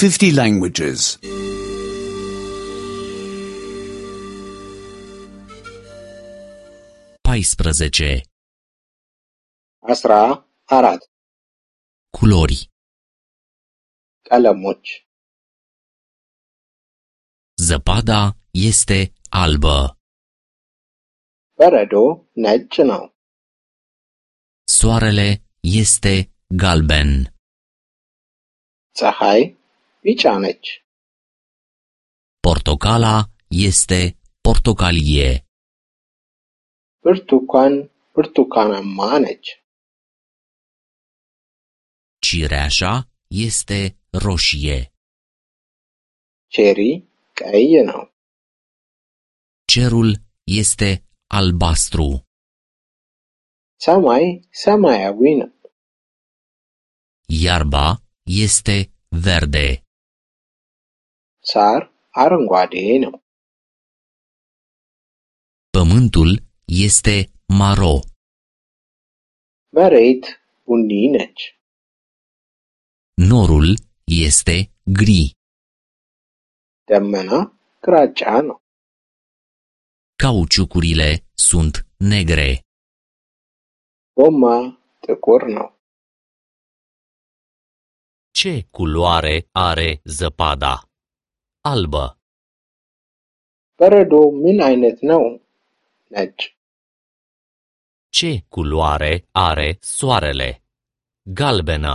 50 languages. 14. 14 Culori. ቀለሞች Zăpada este albă. በረዶ ነጭ ነው። Soarele este galben. ፀሐይ ቢጫ ነች። Portocala este portocalie. ብርቱካን ብርቱካናማ ነች። Cireașa este roșie. ቼሪ ቀይ ነው። Cerul este albastru. ሰማይ ሰማያዊ ነው። Iarba este verde. ሳር አረንጓዴ ነው። Pământul este maro. መሬት ቡኒ ነች። Norul este gri. ደመና ግራጫ ነው። Cauciucurile sunt negre. ጎማ ጥቁር ነው። Ce culoare are zăpada? Albă. በረዶ ምን አይነት ነው? ነጭ። Ce culoare are soarele? Galbenă.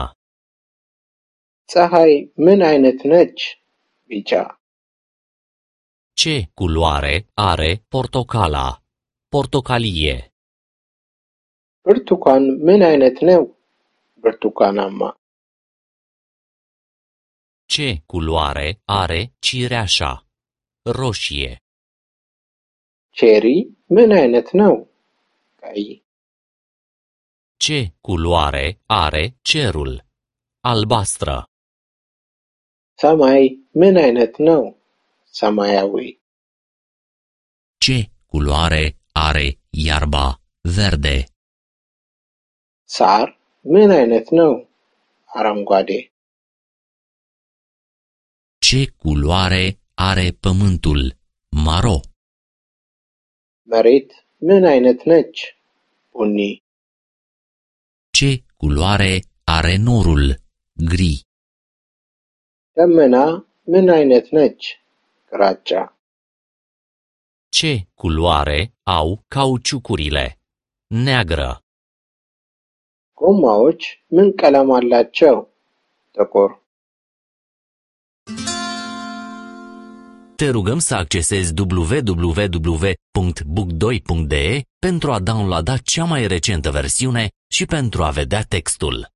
ፀሐይ ምን አይነት ነች? ቢጫ። Ce culoare are portocala? Portocalie. ብርቱካን ምን አይነት ነው? ብርቱካናማ። Ce culoare are cireașa? Roșie. ቼሪ ምን አይነት ነው? ቀይ። Ce culoare are cerul? Albastră. ሰማይ ምን አይነት ነው? ሰማያዊ። Ce culoare are iarba? Verde. ሳር ምን አይነት ነው? አረንጓዴ። Ce culoare are pământul? Maro. መሬት ምን አይነት ነች? ቡኒ። Ce culoare are norul? Gri. ደመና ምን አይነት ነች? ግራጫ። Ce culoare au cauciucurile? Neagră. ጎማዎች ምን ቀለም አላቸው? ጥቁር። Te rugăm să accesezi www.book2.de pentru a downloada cea mai recentă versiune și pentru a vedea textul.